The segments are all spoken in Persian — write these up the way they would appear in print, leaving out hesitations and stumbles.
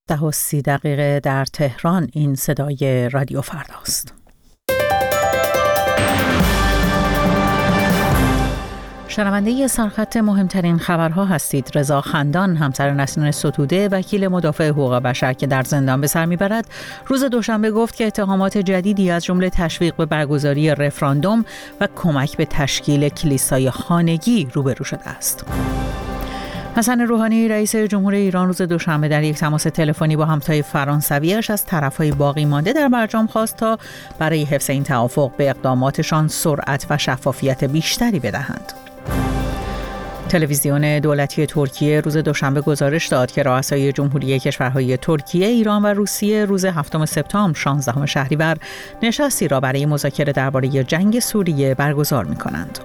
10:30 در تهران. این صدای رادیو فرداست. شنونده سرخط مهمترین خبرها هستید. رضا خندان، همسر نسرین ستوده، وکیل مدافع حقوق بشر که در زندان به سر میبرد، روز دوشنبه گفت که اتهامات جدیدی از جمله تشویق به برگزاری رفراندوم و کمک به تشکیل کلیسای خانگی روبرو شده است. حسن روحانی رئیس جمهوری ایران روز دوشنبه در یک تماس تلفنی با همتای فرانسویش از طرفهای باقی مانده در برجام خواست تا برای حفظ این توافق به اقداماتشان سرعت و شفافیت بیشتری بدهند. تلویزیون دولتی ترکیه روز دوشنبه گزارش داد که رؤسای جمهوری کشورهای ترکیه، ایران و روسیه روز 7 سپتامبر 16 شهریور نشستی را برای مذاکره درباره جنگ سوریه برگزار می‌کنند.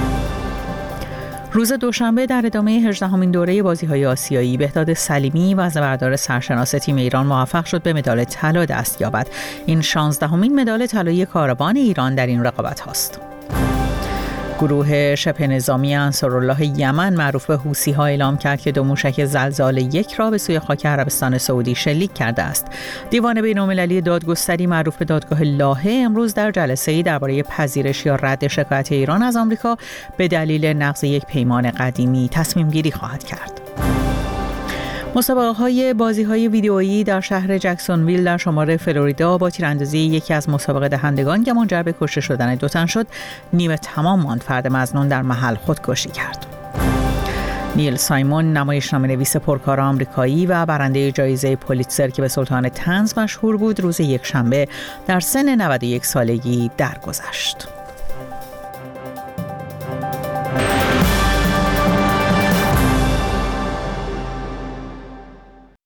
روز دوشنبه در ادامه 18مین دوره بازی‌های آسیایی، بهداد سلیمی وزنه‌بردار سرشناس تیم ایران موفق شد به مدال طلا دست یابد. این 16مین مدال طلایی کاروان ایران در این رقابت هاست. گروه شبه نظامی انصارالله یمن معروف به حوثی‌ها اعلام کرد که 2 موشک زلزال 1 را به سوی خاک عربستان سعودی شلیک کرده است. دیوان بین‌المللی دادگستری معروف به دادگاه لاهه امروز در جلسه‌ای درباره پذیرش یا رد شکایت ایران از آمریکا به دلیل نقض یک پیمان قدیمی تصمیم گیری خواهد کرد. مسابقه‌های بازی‌های ویدئویی در شهر جکسونویل در شمال فلوریدا با تیراندازی یکی از مسابقه دهندگان که منجر به کشته شدن 2 تن شد، نیمه تمام ماند فرد مظنون در محل خودکشی کرد. نیل سایمون، نمایشنامه‌نویس پرکار آمریکایی و برنده جایزه پولیتزر که به سلطان طنز مشهور بود، روز یکشنبه در سن 91 سالگی درگذشت.